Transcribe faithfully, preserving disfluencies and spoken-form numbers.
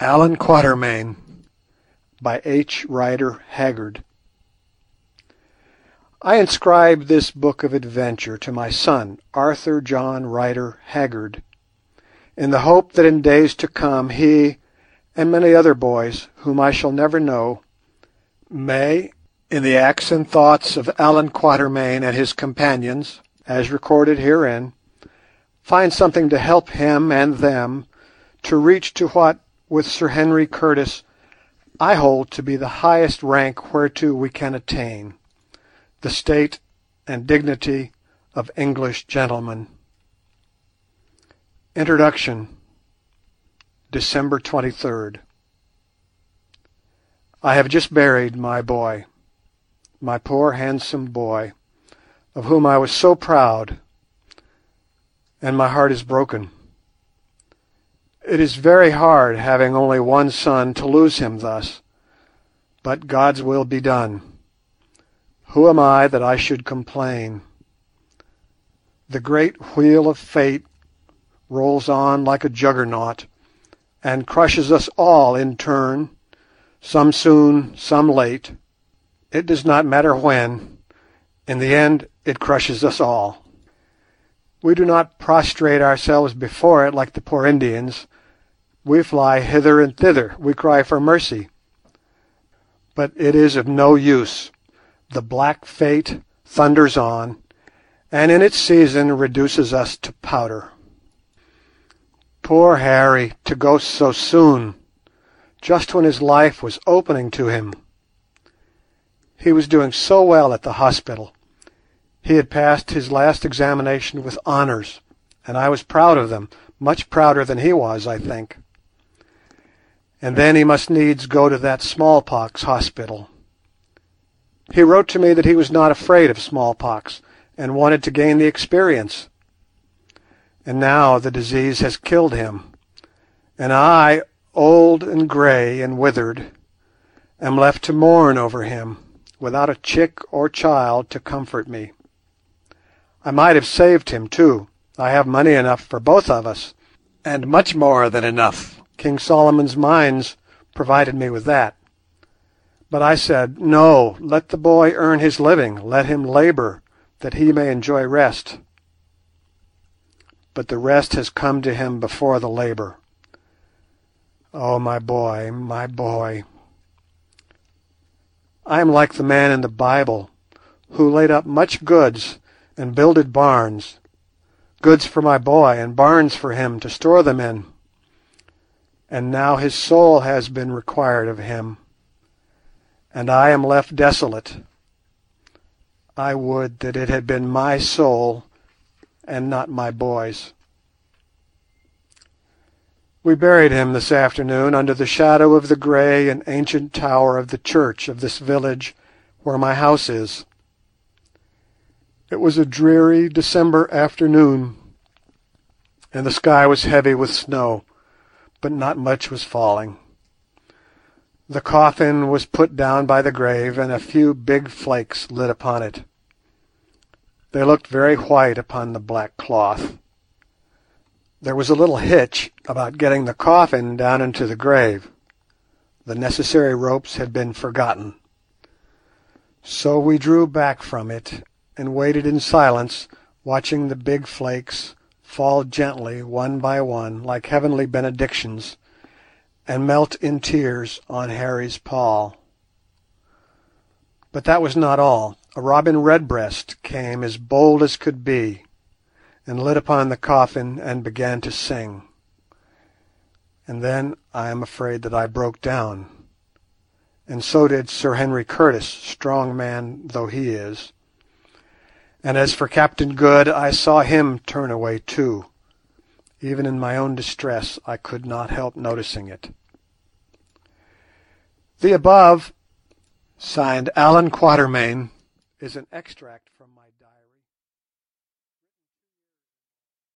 Allan Quatermain by H. Rider Haggard. I inscribe this book of adventure to my son, Arthur John Rider Haggard, in the hope that in days to come he, and many other boys whom I shall never know, may, in the acts and thoughts of Allan Quatermain and his companions, as recorded herein, find something to help him and them to reach to what, with Sir Henry Curtis, I hold to be the highest rank whereto we can attain, the state and dignity of English gentlemen. Introduction. December twenty-third. I have just buried my boy, my poor handsome boy, of whom I was so proud, and my heart is broken. It is very hard, having only one son, to lose him thus, but God's will be done. Who am I that I should complain? The great wheel of fate rolls on like a juggernaut, and crushes us all in turn, some soon, some late. It does not matter when. In the end it crushes us all. We do not prostrate ourselves before it like the poor Indians. We fly hither and thither, we cry for mercy. But it is of no use. The black fate thunders on, and in its season reduces us to powder. Poor Harry, to go so soon, just when his life was opening to him. He was doing so well at the hospital. He had passed his last examination with honours, and I was proud of them, much prouder than he was, I think. And then he must needs go to that smallpox hospital. He wrote to me that he was not afraid of smallpox, and wanted to gain the experience. And now the disease has killed him, and I, old and grey and withered, am left to mourn over him, without a chick or child to comfort me. I might have saved him too. I have money enough for both of us, and much more than enough. King Solomon's mines provided me with that. But I said, no, let the boy earn his living, let him labour, that he may enjoy rest. But the rest has come to him before the labour. Oh, my boy, my boy. I am like the man in the Bible, who laid up much goods, and builded barns, goods for my boy, and barns for him to store them in. And now his soul has been required of him, and I am left desolate. I would that it had been my soul, and not my boy's. We buried him this afternoon under the shadow of the grey and ancient tower of the church of this village where my house is. It was a dreary December afternoon, and the sky was heavy with snow, but not much was falling. The coffin was put down by the grave, and a few big flakes lit upon it. They looked very white upon the black cloth. There was a little hitch about getting the coffin down into the grave. The necessary ropes had been forgotten. So we drew back from it, and waited in silence, watching the big flakes fall gently one by one like heavenly benedictions, and melt in tears on Harry's pall. But that was not all. A robin redbreast came as bold as could be, and lit upon the coffin and began to sing. And then I am afraid that I broke down, and so did Sir Henry Curtis, strong man though he is. And as for Captain Good, I saw him turn away too. Even in my own distress I could not help noticing it. The above, signed Allan Quatermain, is an extract